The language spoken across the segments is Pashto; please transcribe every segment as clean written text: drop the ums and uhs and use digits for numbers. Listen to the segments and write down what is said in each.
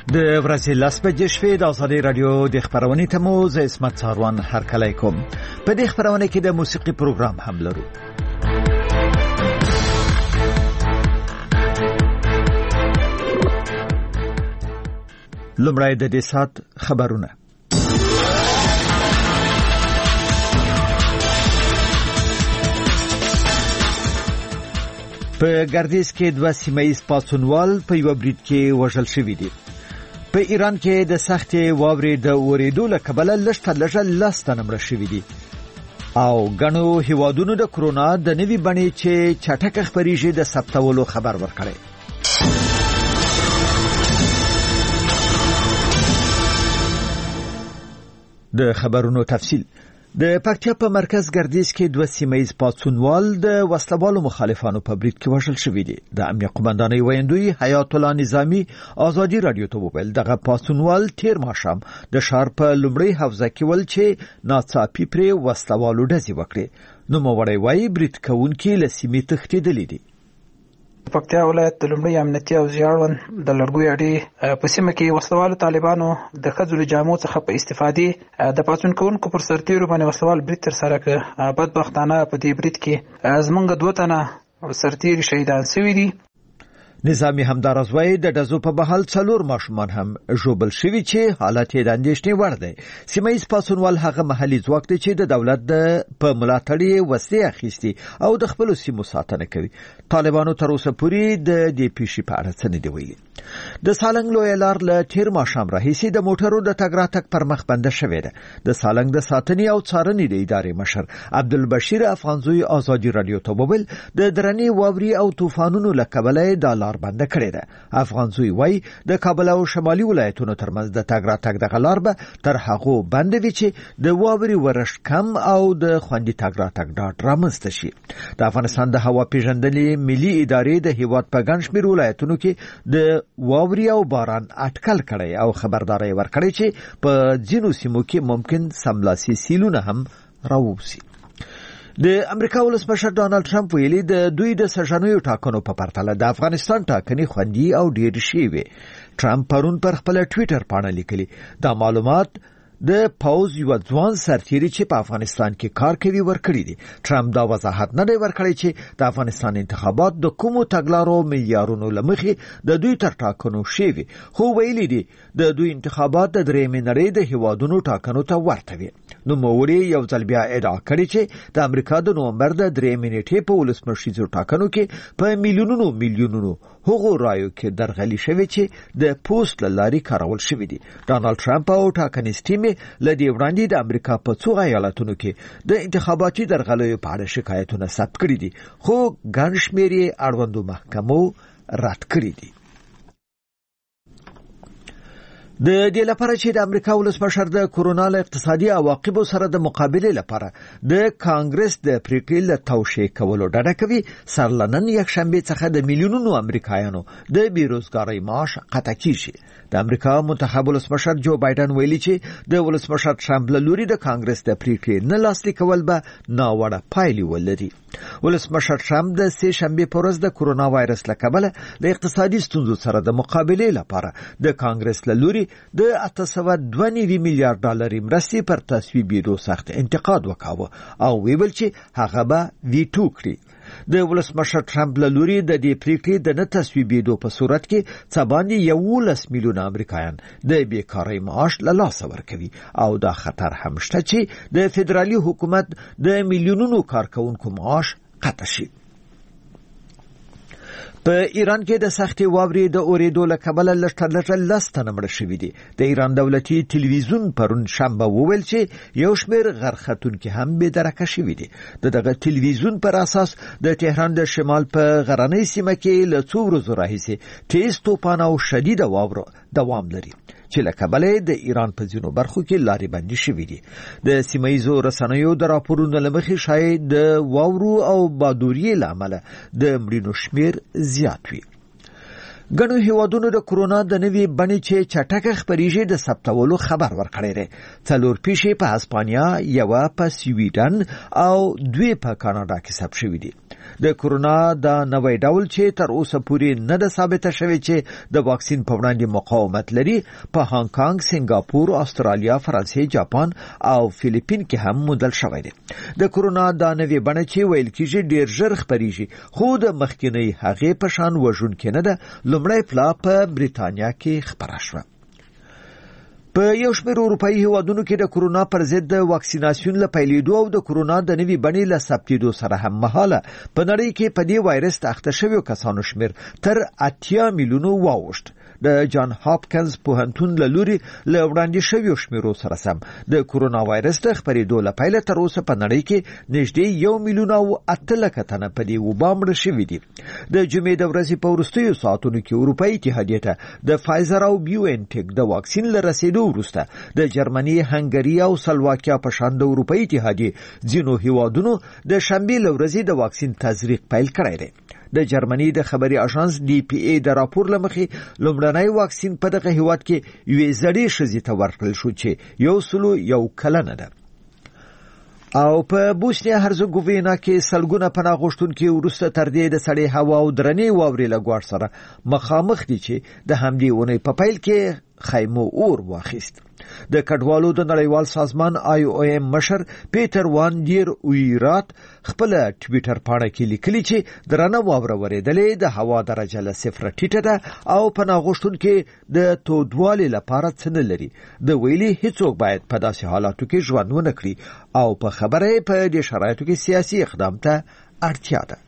د ورځې لاس بجې شوې د ازادي رادیو د خبرونې تموز اسمت څاروان هرکلی کوم. په دې خبرونه کې د موسیقي پروګرام هم لرو. لومړی د دې سات خبرونه. په ګردیز کې 2 سیمه‌یز پاڅونوال په یو برید کې وژل شوي دي. په ایران کې د سختې واورې د اورېدو له کبله لږ تر لږه 10 تنه مړه شوي دي او ګڼو هیوادونو د کرونا د نوي بڼې چې چټکه خپریږي د ثبتولو خبر ورکړی. د خبرونو تفصیل. د پکتیا په مرکز ګردیز کې 2 سیمه‌یز پاڅونوال د وسلوالو مخالفانو په برید کې وژل شوي دي. د امنیت قومندانۍ ویاندوی حیات الله نظامی ازادي رادیو ته وویل دغه پاڅونوال تیر ماښام د ښار په لومړۍ حوزه کې ول چې ناڅاپي پرې وسلوالو ډزې وکړې. نوموړی وایي برید کوونکي له سیمې تښتېدلي دي. پکتیا ولایت د لومړی امنیتي او زیړون د لړګوي اډې په سیمه کې وسلوالو طالبانو د ښځو له جامو څخه په استفادې د پاڅون کوونکو پر سرتیرو باندې وسلوال برید ترسره کړ. بدبختانه په دې برید کې زموږ 2 تنه سرتیري شهیدان شوي دي. نظامی همداراز وایي د ډزو په بهال 4 ماشومان هم ژوبل شوي چې حالت یې د اندېښنې وړ دی. سیمه‌یز پاڅونوال هغه محلي ځواک دی چې د دولت په ملاتړ یې وسلې اخیستي او د خپلو سیمو ساتنه کوي. طالبانو تر اوسه پورې د دې پیښې په اړه څه نه دي ویلي. د سالنګ لویه لار له تیر ماښام راهیسې د موټرو د تګ راتګ پر مخ بنده شوې ده. د سالنګ د ساتنې او څارنې د ادارې مشر عبدالبشیر افغانزوی ازادي رادیو ته وویل د درنې واورې او طوفانونو له کبله د لار بنده کړې ده. افغانزوی وایي د کابل او شمالي ولایتونو ترمنځ د تګ راتګ دغه لار به تر هغو بنده وي چې د واورې ورښت کم او د خوندي تګ راتګ ډاډ رامنځته شي. د افغانستان د هوا پیژندنې ملي ادارې د هیواد په ګڼ شمېر ولایتونو کې د واورې او باران اټکل کړی او خبرداري ورکړی چې په ځینو سیمو کې ممکن سملاسي سیلونه هم راووسي. د امریکا ولسمشر ډانلډ ټرمپ ویلي د دوی د سرژنیو ټاکنو په پرتله د افغانستان ټاکنې خوندي او ډېر شي وي. ټرمپ پرون پر خپل ټویټر باندې لیکلي دا معلومات د پاوز یو ځوان سرتیری چې په افغانستان کې کار کوي ورکړي دي. ټرمپ دا وضاحت نه دی ورکړی چې د افغانستان انتخابات د کومو تګلارو معیارونو لمخې د دوی تر ټاکنو شوي، خو ویلي دي د دوی انتخابات د درېیمې نړۍ د هیوادونو ټاکنو ته ورته وي. نوموړي یو ځل بیا ادعا کړې چې د امریکا د نومبر د 3 نیټې په ولسمشریزو ټاکنو کې په میلیونونو هغو رایو کې درغلي شوی چې د پوسټ لاري کارول شوی دي. ډانلډ ټرمپ او ټاکنیز ټیم لدی وړاندې د امریکا په څو ایالتونو کې د انتخاباتي درغلیو په اړه شکایتونه ثبت کړي دي، خو ګڼ شمېر یې اړوندو محکمو رد کړي دي. د دې لپاره چې د امریکا ولسمشر د کرونا له اقتصادي عواقبو سره د مقابله لپاره د کانګرس د پریکړې له توشیح کولو ډډه کوي، سرلنن یکشنبه څخه د میلیونونو امریکایانو د بیروزګارۍ معاش قطع کیږي. د امریکا منتخب ولسمشر جو بایدن ویلي چې د ولسمشر ټرمپ له لوري د کانګرس د پریکړې نه لاسلیک کول به ناوړه پایلې ولري. ولسمشر ټرمپ د سه شنبه پر ورځ د کرونا وایرس له کبله د اقتصادي ستونزو سره د مقابله لپاره د کانګرس له لوري د 802 میلیارډ ډالر مرستې پر تصویبېدو سخت انتقاد وکاوه او ویل چې هغه به ویټو کړي. د ولسمشر ټرمپ له لوري د دې پریکړې د نه تصویبېدو په صورت کې څه باندې 11 میلیونه امریکایان د بیکارۍ معاش له لاسه ورکوي او دا خطر هم شته چې د فدرالي حکومت د میلیونونو کارکونکو معاش قطع شي. په ایران کې د سختې واورې د اورېدو له کبله لږ تر لږه 10 تنه مړه شوي دي. د ایران دولتي تلویزیون پرون شنبه وویل چې یو شمېر غرختونکي هم بې درکه شوي دي. دغه تلویزیون پر اساس د تهران د شمال په غرنۍ سیمه کې له څو ورځو راهیسې تیز توپان او شدیده واوره دوام لري چې له کبله د ایران په ځینو برخو کې لارې بندي شوي دي. د سیمه‌یزو رسنیو د راپورونو له مخې شاید د واورو او بادوري له امله د مړینو شمېر زیات وي. ګڼو هیوادونو د کورونا د نوي بڼې چې چټکه خپریږي د ثبتولو خبر ورکړی دی. 4 پیښې په هسپانیا، 1 په سویډن او 2 په کاناډا کې ثبت شوې دي. د کورونا د نوې ډول چې تر اوسه پورې نه ده ثابته شوې چې د واکسین په وړاندې مقاومت لري، په هانګ کانګ، سنگاپور، استرالیا، فرانسې، جاپان او فلیپین کې هم موندل شوی دی. د کورونا د نوې بڼه چې ویل کېږي ډیر ژر خپریږي، خو د مخکینی هغې په شان وژونکې نه ده. لومړی پلا په بریتانیا کې خپره شوه. په یو شمېر اروپایي هیوادونو کې د کورونا پر ضد د واکسیناسیون له پیلېدو او د کورونا د نوي بڼې له ثبتېدو سره هم مهاله په نړۍ کې په دې وایرس د اخته شویو کسانو شمېر تر 80 میلیونو واوښت. د جان هاپکنز پوهنتون له لوري له وړاندې شویو شمیرو سره سم د کورونا وایرس د خپرېدو له پیله تر اوسه په نړۍ کې نږدې 1 میلیون او 8 لکه تنه په دې وبا مړه شوي دي. د جمعې د ورځې په وروستیو ساعتونو کې اروپایي اتحادیې ته د فایزر او بیو انټیک د واکسین له رسېدو وروسته د جرمني، هنګري او سلواکیا په شان د اروپایي اتحادیې ځینو هیوادونو د شنبې له ورځې د واکسین تزریق پیل کړی دی. د جرمني د خبري اژانس DPA د راپور لمخې لومړنی واکسین په دغه هیواد کې یوې زړې ښځې ته ورکړل شو چې 101 کلنه ده. او په بوسنیا هرزګووینا کې سلګونه پناه غوښتونکي وروسته تر دې د سړې هوا او درنې واورې له ګواښ سره مخامخ دي چې د همدې اونۍ په پیل کې خیمو اور واخیست. د کډوالو د نړیوال سازمان IOM مشر پیټر وان ډیر ویرات خپل ټویټر پاڼه کې لیکلي چې درنه واوره ورېدلې د هوا درجه له 0 ټیټه ده او پناه غوښتونکي د تودوالي لپاره څه نه لري. د ویلي هیڅوک باید په داسې حالاتو کې ژوند ونه کړي او په خبره په دې شرایطو کې سیاسي اقدام ته اړتیا ده.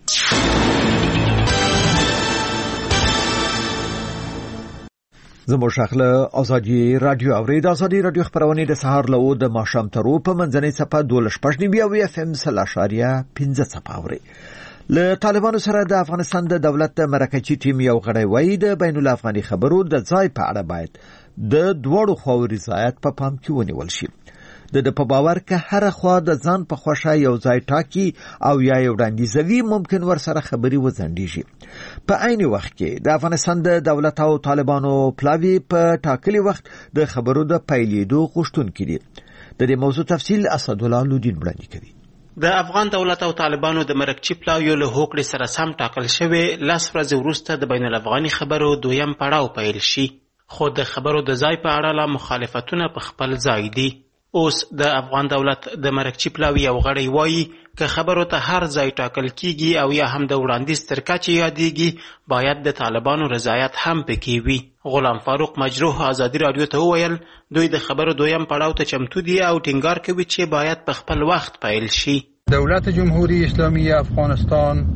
زموږ شاخله ازادي رادیو اورید. ازادي رادیو خبرونه د سهار له د ماښام تر په منځنۍ صفه 12:15 FM سلاشاریا 15 صفه اوري. له طالبانو سره د افغانستان د دولت مرکزی ټیم یو غړی وایي د بین الافغاني خبرو د ځای په اړه باید د دوړو خو رضایت په پام کې ونیول شي. د په باور که هر خوا د ځان په خوښه یو ځای ټاکي او یا یو وړاندیزوي ممکن ورسره خبري وځنډيږي. په عین وخت کې د افغانستان د دولت او طالبانو پلاوی په ټاکلي وخت د خبرو د پیلېدو غوښتونکي دي. د دې موضوع تفصیل اسدالله لودین وړاندې کوي. د افغان دولت او طالبانو د مرکزی پلاوی له هوکړې سره سم ټاکل شوی 10 ورځې وروسته د بین الافغاني خبرو دویم پړاو پیل شي، خو د خبرو د ځای په اړه لا مخالفتونه په خپل ځای دي. اوس د افغان دولت د مرکزی پلاوی یو غړی وایي که خبرو ته هر ځای ټاکل کیږي او یا هم د وړاندیز تر کچې یادېږي باید د طالبانو رضایت هم پکې وي. غلام فاروق مجروح ازادي رادیو ته وویل دوی د خبرو دویم پړاو ته چمتو دي او ټینګار کوي چې باید په خپل وخت پیل شي. دولت جمهوری اسلامی افغانستان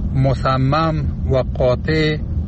مصمم و قاطع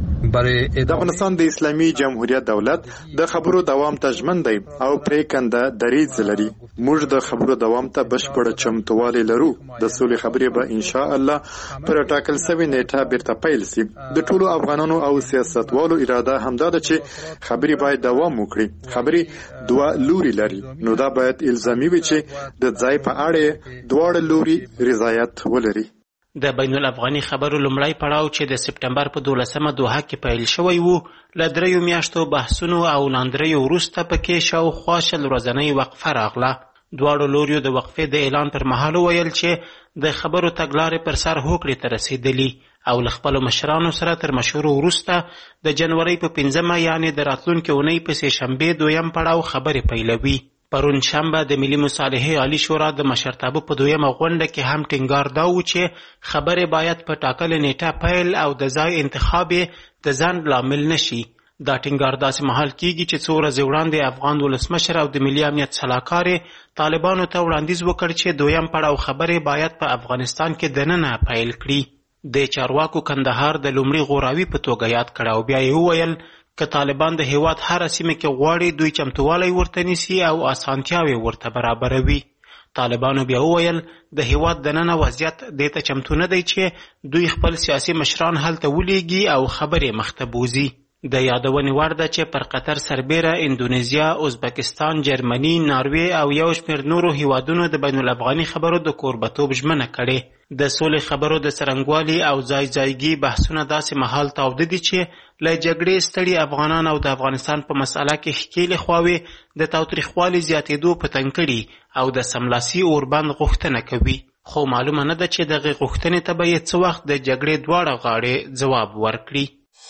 د افغانستان د اسلامي جمهوریت دولت د خبرو دوام ته ژمن دی او پریکنده دریځ لري. موږ د خبرو دوام ته بشپړ چمتووالی لرو. د سولې خبرې به ان شاء الله پر ټاکل شوې نیټه بیرته پیل شي. د ټولو افغانانو او سیاستوالو اراده همدا ده چې خبرې باید دوام وکړي. خبرې دوه لوري لري، نو دا باید الزامي وي چې د ځای په اړه دواړه لوري رضایت ولري. د بین الافغاني خبرو لومړی پړاو چې د سپټمبر په 12مه دوحه کې پیل شوی وو له 3 میاشتو بحثونو او ناندریو وروسته پکې شاوخوا 100 ورځنۍ وقفه راغله. دواړو لوریو د وقفې د اعلان پر مهال ویل چې د خبرو تګلارې پر سر هوکړې ته رسیدلي او له خپلو مشرانو سره تر مشورو وروسته د جنوري په 5مه یعنې د راتلونکې اونۍ په سې شنبې دویم پړاو خبرې پیلوي. پرون شنبه د ملي مصالحې عالی شورا د مشرتابه په دویمه غونډه کې هم ټینګار دا و چې خبرې باید په ټاکلې نیټه پیل او د ځای انتخاب د ځنډ لامل نشي. دا ټینګار داسې مهال کیږي چې څو ورځې وړاندې افغان ولسمشر او د ملي امنیت سلاکار طالبانو ته وړاندیز وکړ چې دویم پړاو خبرې باید په افغانستان کې دننه پیل کړي. د چارواکو کندهار د لومړي غوراوي په توګه یاد کړ او بیا یې وویل که طالبان د هیواد هر سیمه کې غواړي دوی چمتووالی ورته نیسي او اسانتیاوې ورته برابروي. طالبانو بیا وویل د هیواد دننه وضعیت دې ته چمتو نه دی چې دوی خپل سیاسي مشران هلته ولیږي او خبرې مخته بوزي. د یادونې وړ ده چې پر قطر سربیره اندونیزیا، ازبکستان، جرمني، ناروې او یو شمېر نورو هیوادونو د بین الافغاني خبرو د کوربتوب ژمنه کړې. د سولې خبرو د څرنګوالي او ځایګي بحثونه داسې مهال تاوده دي چې له جګړې ستړي افغانان او د افغانستان په مسأله کې ښکېلې خواوې د تاوتریخوالي زیاتېدو په تنګ کړي او د سملاسي اوربند غوښتنه کوي. خو معلومه نه ده چې دغې غوښتنې ته به یې څه وخت د جګړې دواړه غاړې ځواب ورکړي.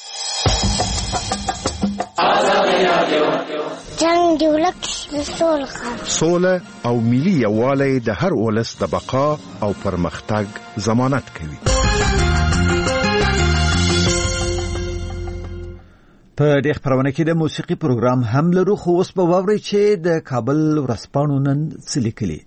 جنگ دی ولک سوله او ملي یووالی د هر ولس د بقا او پرمختګ ضمانت کوي. په دې خبرونه کې د موسیقي پروګرام هم لرو، خو اوس به واورئ چې د کابل ورځپاڼو نن څه لیکلي.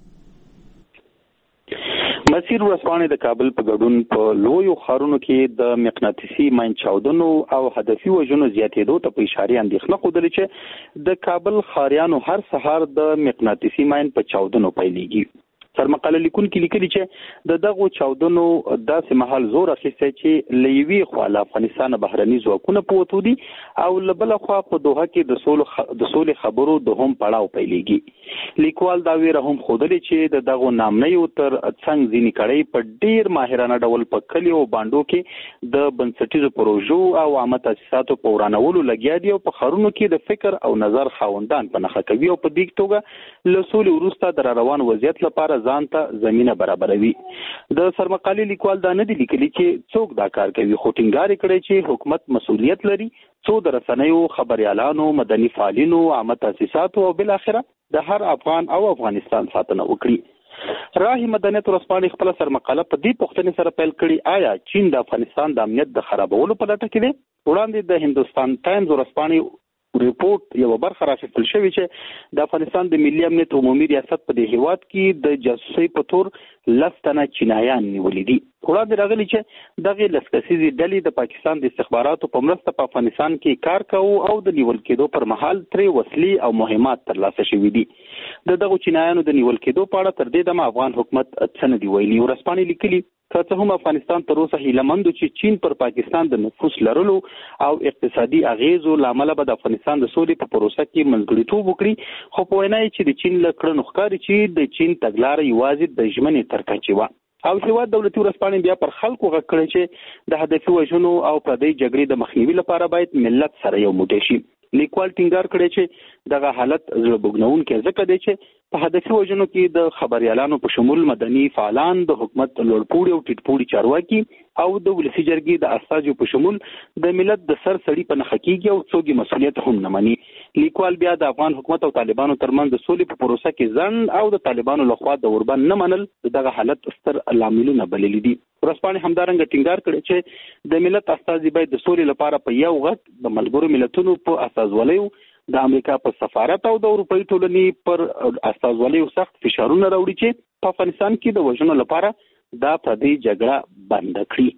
مسیر ورځپاڼې د کابل په ګډون په لویو ښارونو کې د مقناطیسي ماین چاودنو او هدفي وژنو زیاتېدو ته په اشارې اندېښنه ښودلې چې د کابل ښاریانو هر سهار د مقناطیسي ماین په چاودنو پیلېږي. سرمقاله لیکونکي لیکلي چې د دغو چاودنو داسې مهال زور اخیستی چې له یوې خوا له افغانستان بهرني ځواکونه په وتو دي او له بله خوا په دوحه کې د سولې خبرو دوهم پړاو پیلېږي. لیکوال دا ویره هم ښودلې چې د دغو نامنیو تر څنګ ځینې کړۍ په ډېر ماهرانه ډول په کلیو او بانډو کې د بنسټیزو پروژو او عامه تاسیساتو په ورانولو لګیا دي او په ښارونو کې د فکر او نظر خاوندان په نښه کوي او په دې توګه له سولې وروسته د راروان وضعیت لپاره ځان ته زمینه برابروي. د سرمقالې لیکوال دا نه دي لیکلي چې څوک دا کار کوي، خو ټینګار کړی چې حکومت مسؤلیت لري څو د رسنیو، خبریالانو، مدني فعالینو، عامه تاسیساتو او بالاخره د هر افغان او افغانستان ساتنه وکړي. راه مدنیت ورځپاڼې خپله سرمقاله په دې پوښتنې سره پیل کړي: آیا چین د افغانستان د امنیت د خرابولو په لټه کې دی؟ وړاندې د هندوستان ټایمز ورځپاڼې ریپورت یو برخه راخیستل شوی چې د افغانستان د ملي امنیت عمومي ریاست په دې هیواد کې د جاسوسۍ په تور 10 تنه چینایان نیولي دي. وړاندې راغلي چې دغې 10 کسیزې ډلې د پاکستان د استخباراتو په مرسته په افغانستان کې کار کوي او د نیول کېدو پر مهال ترې وسلې او مهمات ترلاسه شوي دي. دغو چینایانو د نیول کېدو په اړه تر دې دمه افغان حکومت څه نه دي ویلي. ورځپاڼې لیکلي که څه هم افغانستان تر اوسه هیله مند چې چین پر پاکستان د نفوذ لرلو او اقتصادي اغیزو له امله به د افغانستان د سولې په پروسه کې منځګړیتوب وکړي، خو په وینا یې چې د چین له کړنو ښکاري چې د چین تګلاره یوازې د ژمنې تر کچې وه. او هیواد دولتي ورځپاڼې بیا پر خلکو غږ کړی چې د هدفي وژنو او پردۍ جګړې د مخنیوي لپاره باید ملت سره یو موټی شي. لیکوال ټینګار کړی چې دغه حالت زړه بوږنونکی ځکه دی چې په هدفي وژنو کې د خبریالانو په شمول مدني فعالان، د حکومت لوړپوړي او ټیټپوړي چارواکي او د ولسي جرګې د استازو په شمول د ملت د سر سړي په نښه کېږي او څوک مسؤلیت هم نه مني. لیکوال بیا د افغان حکومت او طالبانو ترمنځ د سولې په پروسه کې ځنډ او د طالبانو لخوا د اوربند نه منل دغه حالت ستر لاملونه بللي دي. ورځپاڼې همدارنګه ټینګار کړی چې د ملت استازي باید د سولې لپاره په یو غږ د ملګرو ملتونو په استازولیو، د امریکا په سفارت او د اروپایي ټولنې پر استازولیو سخت فشارونه راوړي چې په افغانستان کې د وژنو لپاره دا پردۍ جګړه بند کړي.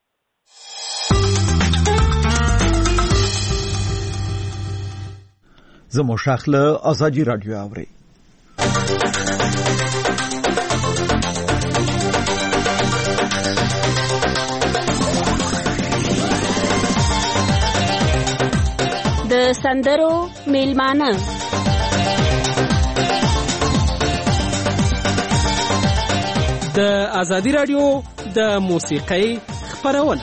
زمو شاخله ازادي رادیو اوري. د سندرو میلمانه د ازادي رادیو د موسیقۍ خبرونه.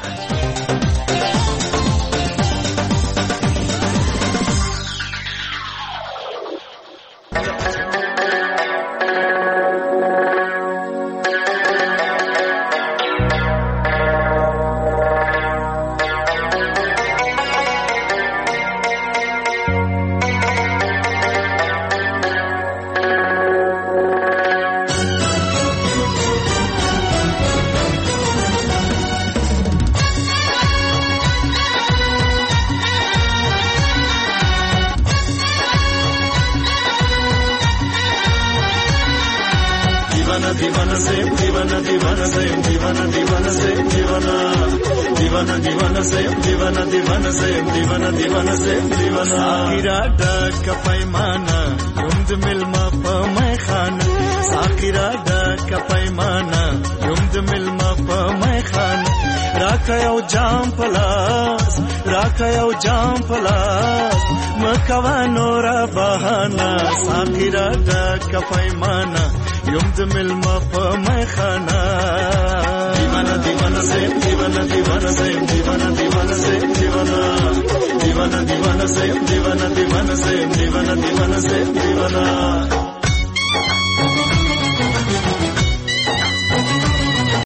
راکا یو جام پلاس راکا یو جام پلاس مکوا نورا بهانا ساقی را ډک پیمانا یم د ملما په میخانا دیوانا دیوانا زم دیوانا دیوانا زم دیوانا دیوانا زم دیوانا دیوانا دیوانا زم دیوانا دیوانا زم دیوانا دیوانا زم دیوانا